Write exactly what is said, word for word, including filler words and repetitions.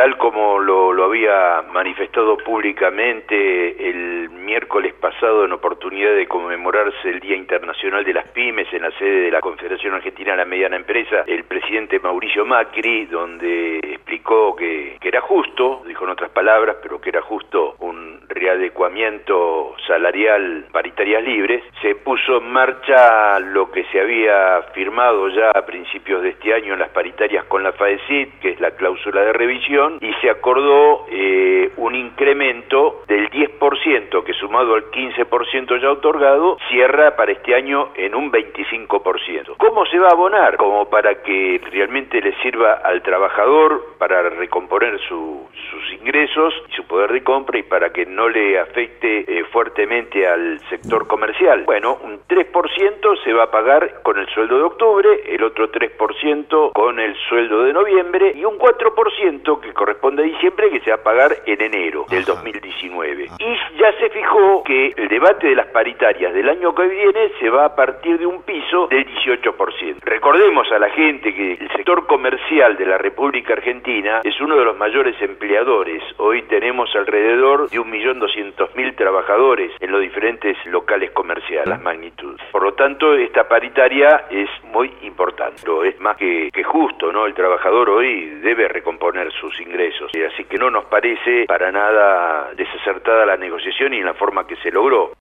tal como lo, lo había manifestado públicamente el miércoles pasado en oportunidad de conmemorarse el Día Internacional de las Pymes en la sede de la Confederación Argentina de la Mediana Empresa, el presidente Mauricio Macri, donde explicó que, que era justo, dijo en otras palabras, pero que era justo un readecuamiento salarial, paritarias libres. Se puso en marcha lo que se había firmado ya a principios de este año en las paritarias con la FAECIT, que es la cláusula de revisión, y se acordó eh, un incremento del diez por ciento que sumado al quince por ciento ya otorgado cierra para este año en un veinticinco por ciento. ¿Cómo se va a abonar? Como para que realmente le sirva al trabajador para recomponer su, sus ingresos y su poder de compra, y para que no le afecte eh, fuertemente al sector comercial. Bueno, un tres por ciento se va a pagar con el sueldo de octubre, el otro tres por ciento con el sueldo de noviembre y un cuatro por ciento que corresponde a diciembre, que se va a pagar en enero del dos mil diecinueve. Y ya se fijó que el debate de las paritarias del año que viene se va a partir de un piso del dieciocho por ciento. Recordemos a la gente que el sector comercial de la República Argentina es uno de los mayores empleadores. Hoy tenemos alrededor de un millón doscientos mil trabajadores en los diferentes locales comerciales, las magnitudes. Por lo tanto, esta paritaria es muy importante. Es más que, que justo, ¿no? El trabajador hoy debe recomponer sus ingresos. Así que no nos parece para nada desacertada la negociación y la forma que se logró.